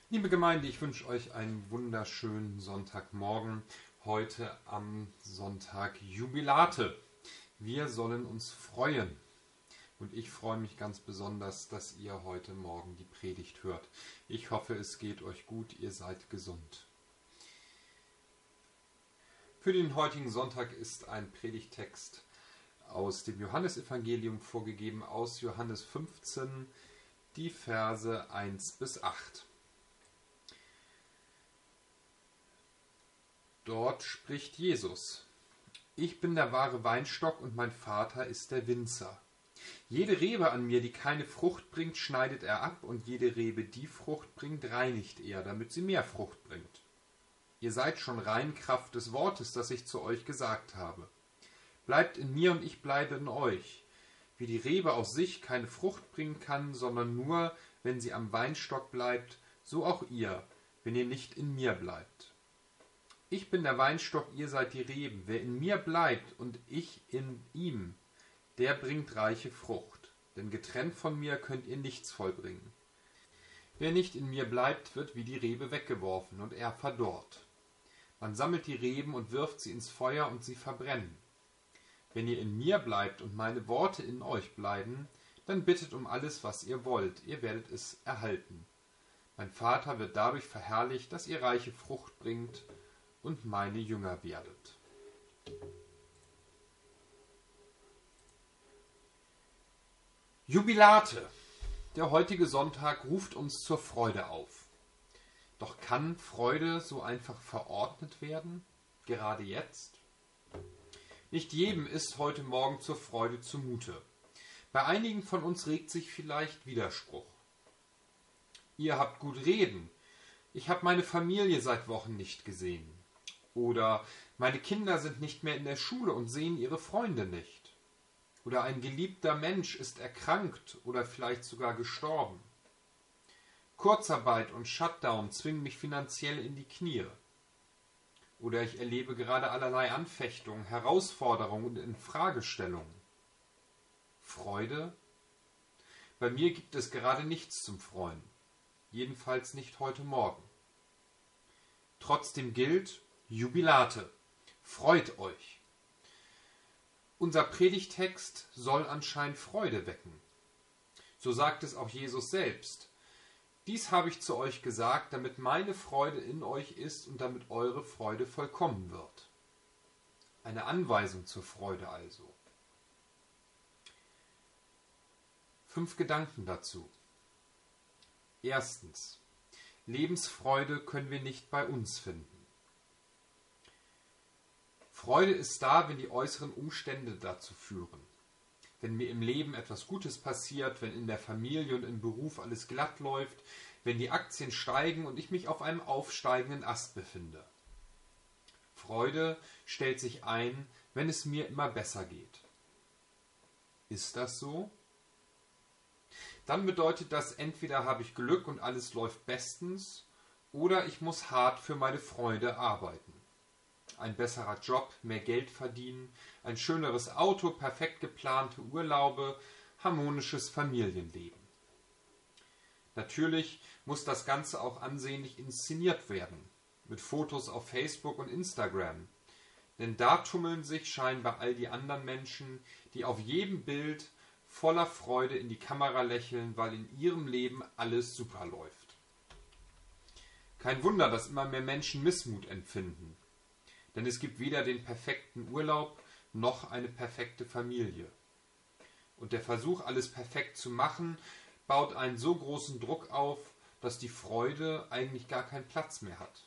Liebe Gemeinde, ich wünsche euch einen wunderschönen Sonntagmorgen, heute am Sonntag Jubilate. Wir sollen uns freuen und ich freue mich ganz besonders, dass ihr heute Morgen die Predigt hört. Ich hoffe, es geht euch gut, ihr seid gesund. Für den heutigen Sonntag ist ein Predigttext aus dem Johannesevangelium vorgegeben, aus Johannes 15, die Verse 1 bis 8. Dort spricht Jesus: Ich bin der wahre Weinstock und mein Vater ist der Winzer. Jede Rebe an mir, die keine Frucht bringt, schneidet er ab, und jede Rebe, die Frucht bringt, reinigt er, damit sie mehr Frucht bringt. Ihr seid schon rein Kraft des Wortes, das ich zu euch gesagt habe. Bleibt in mir und ich bleibe in euch. Wie die Rebe aus sich keine Frucht bringen kann, sondern nur, wenn sie am Weinstock bleibt, so auch ihr, wenn ihr nicht in mir bleibt. Ich bin der Weinstock, ihr seid die Reben. Wer in mir bleibt und ich in ihm, der bringt reiche Frucht. Denn getrennt von mir könnt ihr nichts vollbringen. Wer nicht in mir bleibt, wird wie die Rebe weggeworfen und er verdorrt. Man sammelt die Reben und wirft sie ins Feuer und sie verbrennen. Wenn ihr in mir bleibt und meine Worte in euch bleiben, dann bittet um alles, was ihr wollt. Ihr werdet es erhalten. Mein Vater wird dadurch verherrlicht, dass ihr reiche Frucht bringt und meine Jünger werdet. Jubilate! Der heutige Sonntag ruft uns zur Freude auf. Doch kann Freude so einfach verordnet werden? Gerade jetzt? Nicht jedem ist heute Morgen zur Freude zumute. Bei einigen von uns regt sich vielleicht Widerspruch. Ihr habt gut reden. Ich habe meine Familie seit Wochen nicht gesehen. Oder meine Kinder sind nicht mehr in der Schule und sehen ihre Freunde nicht. Oder ein geliebter Mensch ist erkrankt oder vielleicht sogar gestorben. Kurzarbeit und Shutdown zwingen mich finanziell in die Knie. Oder ich erlebe gerade allerlei Anfechtungen, Herausforderungen und Infragestellungen. Freude? Bei mir gibt es gerade nichts zum Freuen. Jedenfalls nicht heute Morgen. Trotzdem gilt: Jubilate, freut euch. Unser Predigtext soll anscheinend Freude wecken. So sagt es auch Jesus selbst. Dies habe ich zu euch gesagt, damit meine Freude in euch ist und damit eure Freude vollkommen wird. Eine Anweisung zur Freude also. 5 Gedanken dazu. Erstens: Lebensfreude können wir nicht bei uns finden. Freude ist da, wenn die äußeren Umstände dazu führen. Wenn mir im Leben etwas Gutes passiert, wenn in der Familie und im Beruf alles glatt läuft, wenn die Aktien steigen und ich mich auf einem aufsteigenden Ast befinde. Freude stellt sich ein, wenn es mir immer besser geht. Ist das so? Dann bedeutet das, entweder habe ich Glück und alles läuft bestens, oder ich muss hart für meine Freude arbeiten. Ein besserer Job, mehr Geld verdienen, ein schöneres Auto, perfekt geplante Urlaube, harmonisches Familienleben. Natürlich muss das Ganze auch ansehnlich inszeniert werden, mit Fotos auf Facebook und Instagram. Denn da tummeln sich scheinbar all die anderen Menschen, die auf jedem Bild voller Freude in die Kamera lächeln, weil in ihrem Leben alles super läuft. Kein Wunder, dass immer mehr Menschen Missmut empfinden. Denn es gibt weder den perfekten Urlaub noch eine perfekte Familie. Und der Versuch, alles perfekt zu machen, baut einen so großen Druck auf, dass die Freude eigentlich gar keinen Platz mehr hat.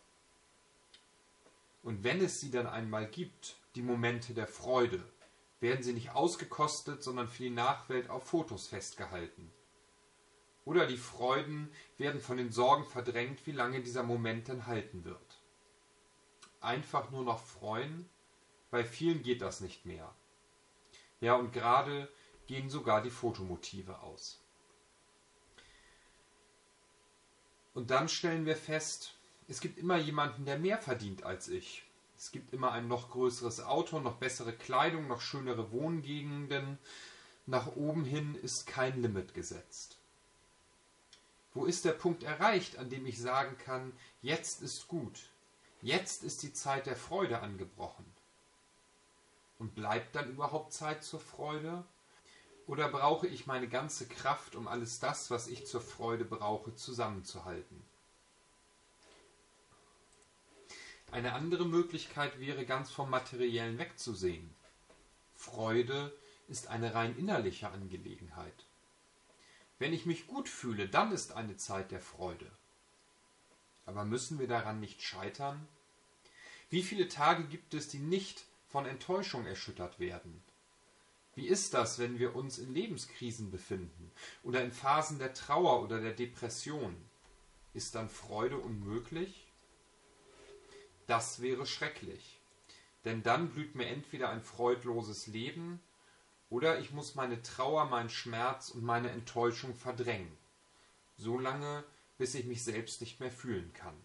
Und wenn es sie dann einmal gibt, die Momente der Freude, werden sie nicht ausgekostet, sondern für die Nachwelt auf Fotos festgehalten. Oder die Freuden werden von den Sorgen verdrängt, wie lange dieser Moment denn halten wird. Einfach nur noch freuen? Bei vielen geht das nicht mehr. Ja, und gerade gehen sogar die Fotomotive aus. Und dann stellen wir fest, es gibt immer jemanden, der mehr verdient als ich. Es gibt immer ein noch größeres Auto, noch bessere Kleidung, noch schönere Wohngegenden. Nach oben hin ist kein Limit gesetzt. Wo ist der Punkt erreicht, an dem ich sagen kann, jetzt ist gut, jetzt ist die Zeit der Freude angebrochen? Und bleibt dann überhaupt Zeit zur Freude? Oder brauche ich meine ganze Kraft, um alles das, was ich zur Freude brauche, zusammenzuhalten? Eine andere Möglichkeit wäre, ganz vom Materiellen wegzusehen. Freude ist eine rein innerliche Angelegenheit. Wenn ich mich gut fühle, dann ist eine Zeit der Freude. Aber müssen wir daran nicht scheitern? Wie viele Tage gibt es, die nicht von Enttäuschung erschüttert werden? Wie ist das, wenn wir uns in Lebenskrisen befinden oder in Phasen der Trauer oder der Depression? Ist dann Freude unmöglich? Das wäre schrecklich, denn dann blüht mir entweder ein freudloses Leben oder ich muss meine Trauer, meinen Schmerz und meine Enttäuschung verdrängen, so lange, bis ich mich selbst nicht mehr fühlen kann.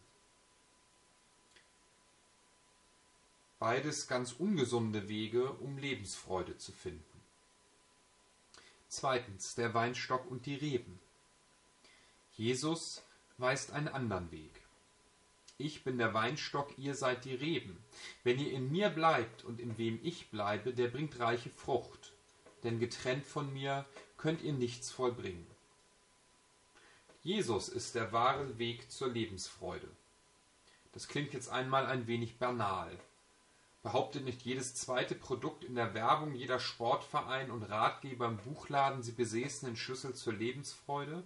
Beides ganz ungesunde Wege, um Lebensfreude zu finden. Zweitens, der Weinstock und die Reben. Jesus weist einen anderen Weg. Ich bin der Weinstock, ihr seid die Reben. Wenn ihr in mir bleibt und in wem ich bleibe, der bringt reiche Frucht. Denn getrennt von mir könnt ihr nichts vollbringen. Jesus ist der wahre Weg zur Lebensfreude. Das klingt jetzt einmal ein wenig banal. Behauptet nicht jedes zweite Produkt in der Werbung, jeder Sportverein und Ratgeber im Buchladen, sie besäßen den Schlüssel zur Lebensfreude?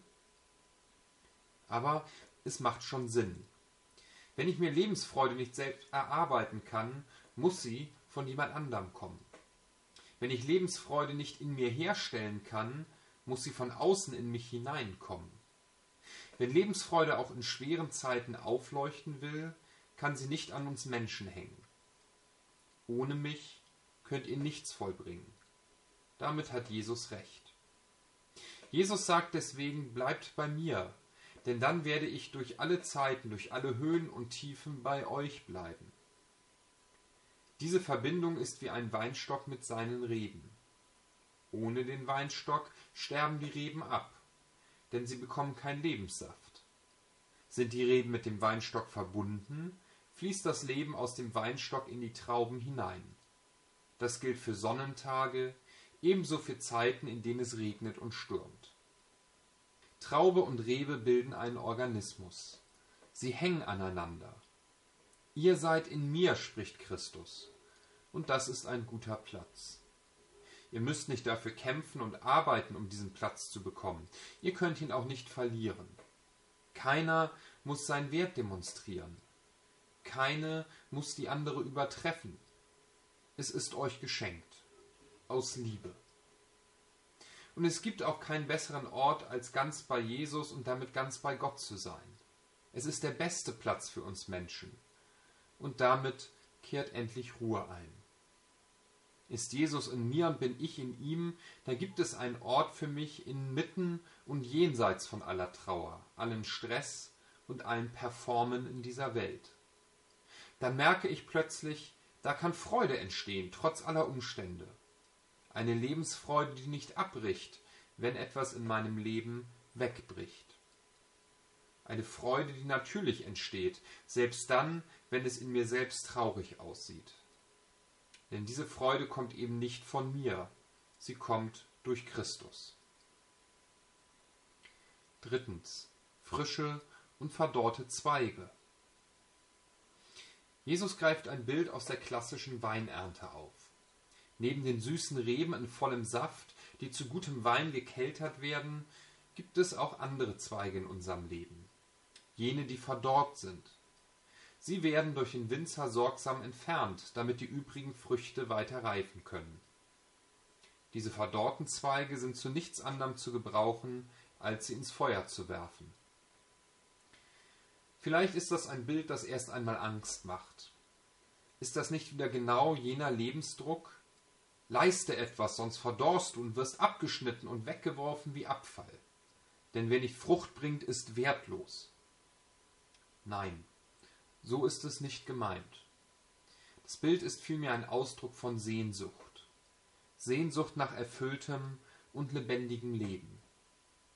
Aber es macht schon Sinn. Wenn ich mir Lebensfreude nicht selbst erarbeiten kann, muss sie von jemand anderem kommen. Wenn ich Lebensfreude nicht in mir herstellen kann, muss sie von außen in mich hineinkommen. Wenn Lebensfreude auch in schweren Zeiten aufleuchten will, kann sie nicht an uns Menschen hängen. Ohne mich könnt ihr nichts vollbringen. Damit hat Jesus recht. Jesus sagt deswegen, bleibt bei mir, denn dann werde ich durch alle Zeiten, durch alle Höhen und Tiefen bei euch bleiben. Diese Verbindung ist wie ein Weinstock mit seinen Reben. Ohne den Weinstock sterben die Reben ab, denn sie bekommen keinen Lebenssaft. Sind die Reben mit dem Weinstock verbunden, fließt das Leben aus dem Weinstock in die Trauben hinein. Das gilt für Sonnentage, ebenso für Zeiten, in denen es regnet und stürmt. Traube und Rebe bilden einen Organismus. Sie hängen aneinander. Ihr seid in mir, spricht Christus. Und das ist ein guter Platz. Ihr müsst nicht dafür kämpfen und arbeiten, um diesen Platz zu bekommen. Ihr könnt ihn auch nicht verlieren. Keiner muss seinen Wert demonstrieren. Keine muss die andere übertreffen. Es ist euch geschenkt. Aus Liebe. Und es gibt auch keinen besseren Ort, als ganz bei Jesus und damit ganz bei Gott zu sein. Es ist der beste Platz für uns Menschen. Und damit kehrt endlich Ruhe ein. Ist Jesus in mir und bin ich in ihm, dann gibt es einen Ort für mich inmitten und jenseits von aller Trauer, allem Stress und allem Performen in dieser Welt. Dann merke ich plötzlich, da kann Freude entstehen, trotz aller Umstände. Eine Lebensfreude, die nicht abbricht, wenn etwas in meinem Leben wegbricht. Eine Freude, die natürlich entsteht, selbst dann, wenn es in mir selbst traurig aussieht. Denn diese Freude kommt eben nicht von mir, sie kommt durch Christus. Drittens, frische und verdorrte Zweige. Jesus greift ein Bild aus der klassischen Weinernte auf. Neben den süßen Reben in vollem Saft, die zu gutem Wein gekeltert werden, gibt es auch andere Zweige in unserem Leben. Jene, die verdorrt sind. Sie werden durch den Winzer sorgsam entfernt, damit die übrigen Früchte weiter reifen können. Diese verdorrten Zweige sind zu nichts anderem zu gebrauchen, als sie ins Feuer zu werfen. Vielleicht ist das ein Bild, das erst einmal Angst macht. Ist das nicht wieder genau jener Lebensdruck? Leiste etwas, sonst verdorrst du und wirst abgeschnitten und weggeworfen wie Abfall. Denn wer nicht Frucht bringt, ist wertlos. Nein, so ist es nicht gemeint. Das Bild ist vielmehr ein Ausdruck von Sehnsucht. Sehnsucht nach erfülltem und lebendigem Leben.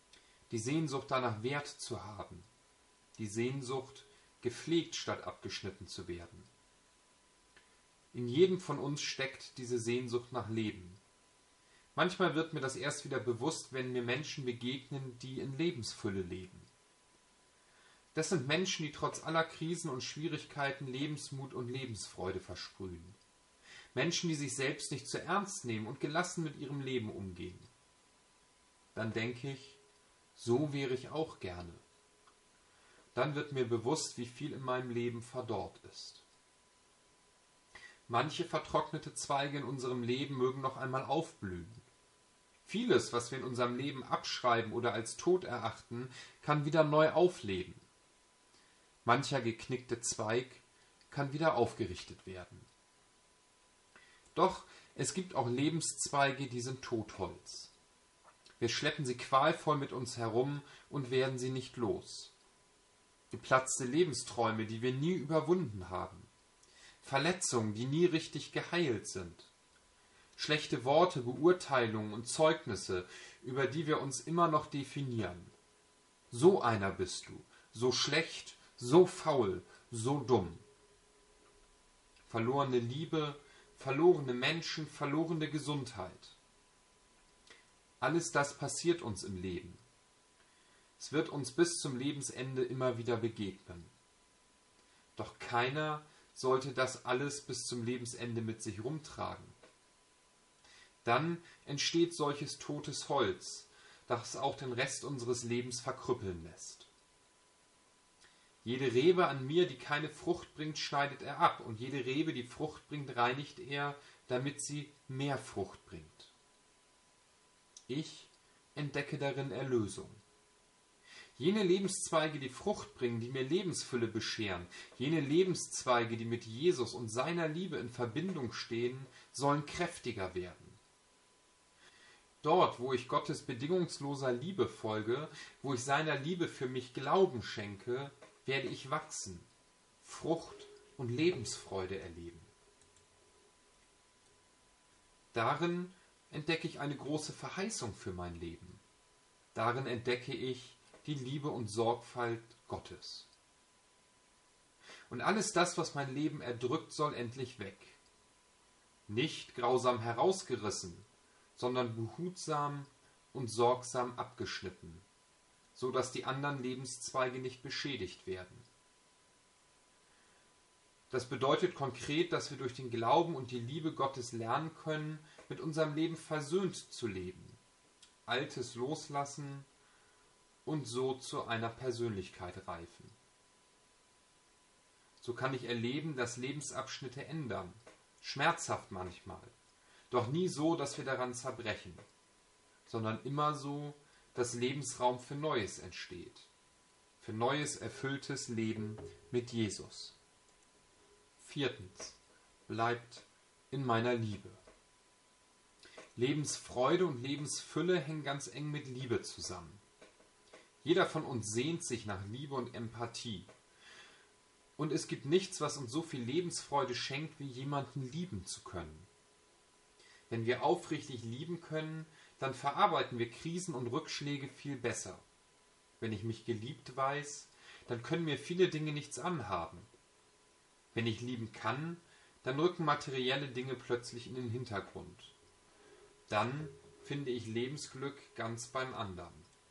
die Sehnsucht danach Wert zu haben, die Sehnsucht, gepflegt statt abgeschnitten zu werden. In jedem von uns steckt diese Sehnsucht nach Leben. Manchmal wird mir das erst wieder bewusst, wenn mir Menschen begegnen, die in Lebensfülle leben. Das sind Menschen, die trotz aller Krisen und Schwierigkeiten Lebensmut und Lebensfreude versprühen. Menschen, die sich selbst nicht zu ernst nehmen und gelassen mit ihrem Leben umgehen. Dann denke ich, so wäre ich auch gerne. Dann wird mir bewusst, wie viel in meinem Leben verdorrt ist. Manche vertrocknete Zweige in unserem Leben mögen noch einmal aufblühen. Vieles, was wir in unserem Leben abschreiben oder als tot erachten, kann wieder neu aufleben. Mancher geknickte Zweig kann wieder aufgerichtet werden. Doch es gibt auch Lebenszweige, die sind Totholz. Wir schleppen sie qualvoll mit uns herum und werden sie nicht los. Geplatzte Lebensträume, die wir nie überwunden haben. Verletzungen, die nie richtig geheilt sind. Schlechte Worte, Beurteilungen und Zeugnisse, über die wir uns immer noch definieren. So einer bist du, so schlecht, so faul, so dumm. Verlorene Liebe, verlorene Menschen, verlorene Gesundheit. Alles das passiert uns im Leben. Es wird uns bis zum Lebensende immer wieder begegnen. Doch keiner sollte das alles bis zum Lebensende mit sich rumtragen. Dann entsteht solches totes Holz, das auch den Rest unseres Lebens verkrüppeln lässt. Jede Rebe an mir, die keine Frucht bringt, schneidet er ab, und jede Rebe, die Frucht bringt, reinigt er, damit sie mehr Frucht bringt. Ich entdecke darin Erlösung. Jene Lebenszweige, die Frucht bringen, die mir Lebensfülle bescheren, jene Lebenszweige, die mit Jesus und seiner Liebe in Verbindung stehen, sollen kräftiger werden. Dort, wo ich Gottes bedingungsloser Liebe folge, wo ich seiner Liebe für mich Glauben schenke, werde ich wachsen, Frucht und Lebensfreude erleben. Darin entdecke ich eine große Verheißung für mein Leben. Darin entdecke ich die Liebe und Sorgfalt Gottes. Und alles das, was mein Leben erdrückt, soll endlich weg. Nicht grausam herausgerissen, sondern behutsam und sorgsam abgeschnitten, so dass die anderen Lebenszweige nicht beschädigt werden. Das bedeutet konkret, dass wir durch den Glauben und die Liebe Gottes lernen können, mit unserem Leben versöhnt zu leben, Altes loslassen und so zu einer Persönlichkeit reifen. So kann ich erleben, dass Lebensabschnitte ändern, schmerzhaft manchmal, doch nie so, dass wir daran zerbrechen, sondern immer so, dass Lebensraum für Neues entsteht, für neues, erfülltes Leben mit Jesus. 4. Bleibt in meiner Liebe. Lebensfreude und Lebensfülle hängen ganz eng mit Liebe zusammen. Jeder von uns sehnt sich nach Liebe und Empathie. Und es gibt nichts, was uns so viel Lebensfreude schenkt, wie jemanden lieben zu können. Wenn wir aufrichtig lieben können, dann verarbeiten wir Krisen und Rückschläge viel besser. Wenn ich mich geliebt weiß, dann können mir viele Dinge nichts anhaben. Wenn ich lieben kann, dann rücken materielle Dinge plötzlich in den Hintergrund. Dann finde ich Lebensglück ganz beim anderen.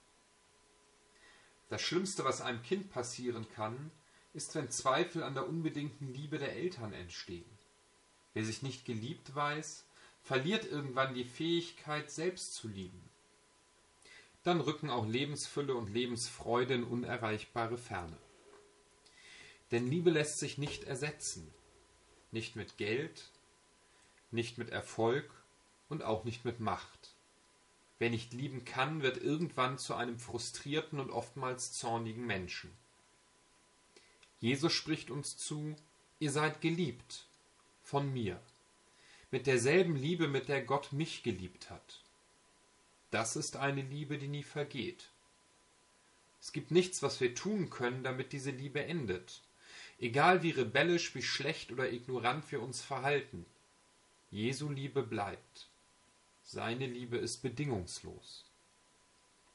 Das Schlimmste, was einem Kind passieren kann, ist, wenn Zweifel an der unbedingten Liebe der Eltern entstehen. Wer sich nicht geliebt weiß, verliert irgendwann die Fähigkeit, selbst zu lieben. Dann rücken auch Lebensfülle und Lebensfreude in unerreichbare Ferne. Denn Liebe lässt sich nicht ersetzen. Nicht mit Geld, nicht mit Erfolg und auch nicht mit Macht. Wer nicht lieben kann, wird irgendwann zu einem frustrierten und oftmals zornigen Menschen. Jesus spricht uns zu: Ihr seid geliebt von mir, mit derselben Liebe, mit der Gott mich geliebt hat. Das ist eine Liebe, die nie vergeht. Es gibt nichts, was wir tun können, damit diese Liebe endet. Egal wie rebellisch, wie schlecht oder ignorant wir uns verhalten, Jesu Liebe bleibt. Seine Liebe ist bedingungslos.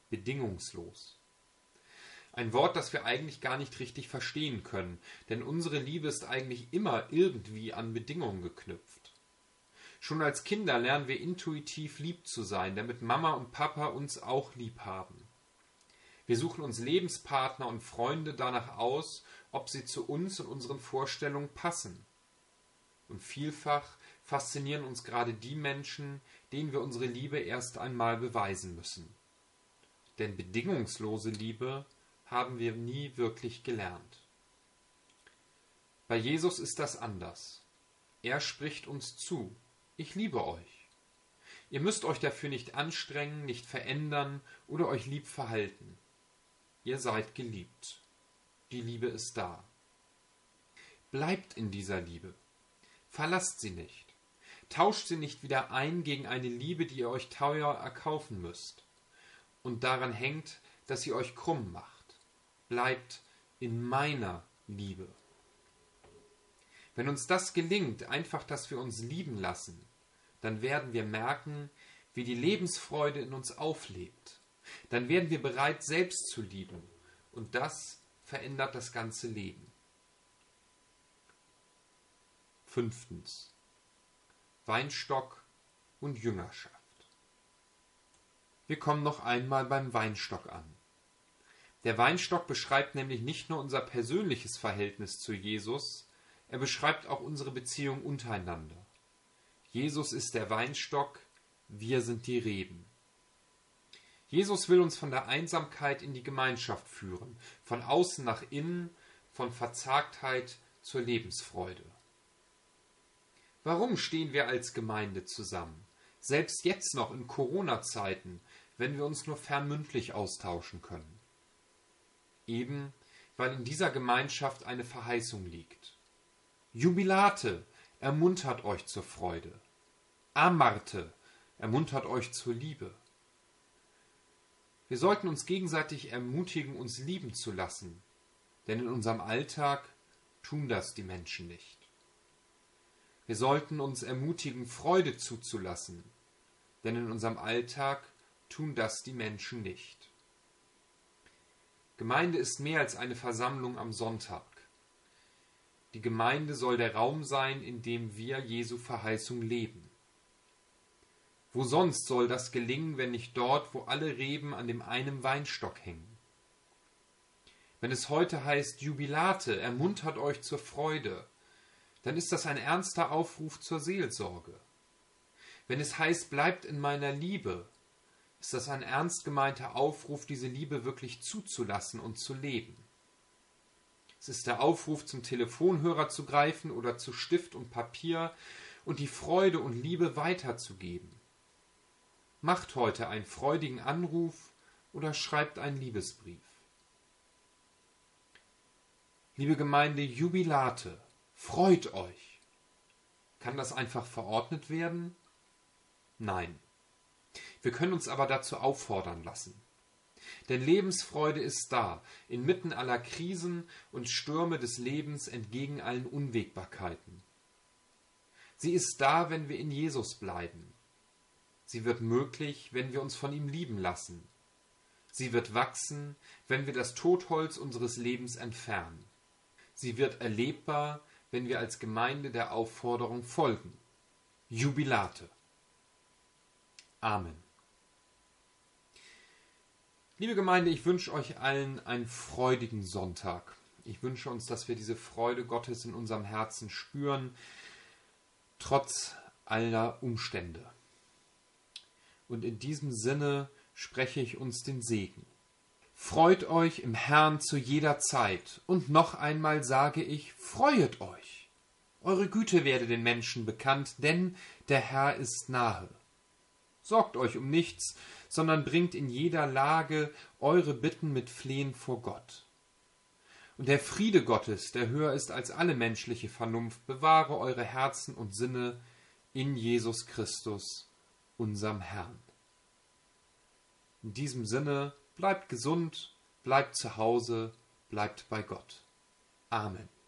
bedingungslos. Ein Wort, das wir eigentlich gar nicht richtig verstehen können, denn unsere Liebe ist eigentlich immer irgendwie an Bedingungen geknüpft. Schon als Kinder lernen wir intuitiv lieb zu sein, damit Mama und Papa uns auch lieb haben. Wir suchen uns Lebenspartner und Freunde danach aus, ob sie zu uns und unseren Vorstellungen passen. Und vielfach faszinieren uns gerade die Menschen, denen wir unsere Liebe erst einmal beweisen müssen. Denn bedingungslose Liebe haben wir nie wirklich gelernt. Bei Jesus ist das anders. Er spricht uns zu: Ich liebe euch. Ihr müsst euch dafür nicht anstrengen, nicht verändern oder euch lieb verhalten. Ihr seid geliebt. Die Liebe ist da. Bleibt in dieser Liebe. Verlasst sie nicht. Tauscht sie nicht wieder ein gegen eine Liebe, die ihr euch teuer erkaufen müsst und daran hängt, dass sie euch krumm macht. Bleibt in meiner Liebe. Wenn uns das gelingt, einfach, dass wir uns lieben lassen, dann werden wir merken, wie die Lebensfreude in uns auflebt. Dann werden wir bereit, selbst zu lieben. Und das verändert das ganze Leben. 5. Weinstock und Jüngerschaft. Wir kommen noch einmal beim Weinstock an. Der Weinstock beschreibt nämlich nicht nur unser persönliches Verhältnis zu Jesus, er beschreibt auch unsere Beziehung untereinander. Jesus ist der Weinstock, wir sind die Reben. Jesus will uns von der Einsamkeit in die Gemeinschaft führen, von außen nach innen, von Verzagtheit zur Lebensfreude. Warum stehen wir als Gemeinde zusammen? Selbst jetzt noch in Corona-Zeiten, wenn wir uns nur fernmündlich austauschen können. Eben, weil in dieser Gemeinschaft eine Verheißung liegt. Jubilate, ermuntert euch zur Freude. Amarte, ermuntert euch zur Liebe. Wir sollten uns gegenseitig ermutigen, uns lieben zu lassen, denn in unserem Alltag tun das die Menschen nicht. Wir sollten uns ermutigen, Freude zuzulassen, denn in unserem Alltag tun das die Menschen nicht. Gemeinde ist mehr als eine Versammlung am Sonntag. Die Gemeinde soll der Raum sein, in dem wir Jesu Verheißung leben. Wo sonst soll das gelingen, wenn nicht dort, wo alle Reben an dem einen Weinstock hängen? Wenn es heute heißt, Jubilate, ermuntert euch zur Freude, dann ist das ein ernster Aufruf zur Seelsorge. Wenn es heißt, bleibt in meiner Liebe, ist das ein ernst gemeinter Aufruf, diese Liebe wirklich zuzulassen und zu leben. Es ist der Aufruf, zum Telefonhörer zu greifen oder zu Stift und Papier und die Freude und Liebe weiterzugeben. Macht heute einen freudigen Anruf oder schreibt einen Liebesbrief. Liebe Gemeinde, Jubilate, freut euch. Kann das einfach verordnet werden? Nein. Wir können uns aber dazu auffordern lassen. Denn Lebensfreude ist da, inmitten aller Krisen und Stürme des Lebens entgegen allen Unwägbarkeiten. Sie ist da, wenn wir in Jesus bleiben. Sie wird möglich, wenn wir uns von ihm lieben lassen. Sie wird wachsen, wenn wir das Totholz unseres Lebens entfernen. Sie wird erlebbar, wenn wir als Gemeinde der Aufforderung folgen. Jubilate. Amen. Liebe Gemeinde, ich wünsche euch allen einen freudigen Sonntag. Ich wünsche uns, dass wir diese Freude Gottes in unserem Herzen spüren, trotz aller Umstände. Und in diesem Sinne spreche ich uns den Segen. Freut euch im Herrn zu jeder Zeit. Und noch einmal sage ich, freuet euch. Eure Güte werde den Menschen bekannt, denn der Herr ist nahe. Sorgt euch um nichts, sondern bringt in jeder Lage eure Bitten mit Flehen vor Gott. Und der Friede Gottes, der höher ist als alle menschliche Vernunft, bewahre eure Herzen und Sinne in Jesus Christus, unserem Herrn. In diesem Sinne, bleibt gesund, bleibt zu Hause, bleibt bei Gott. Amen.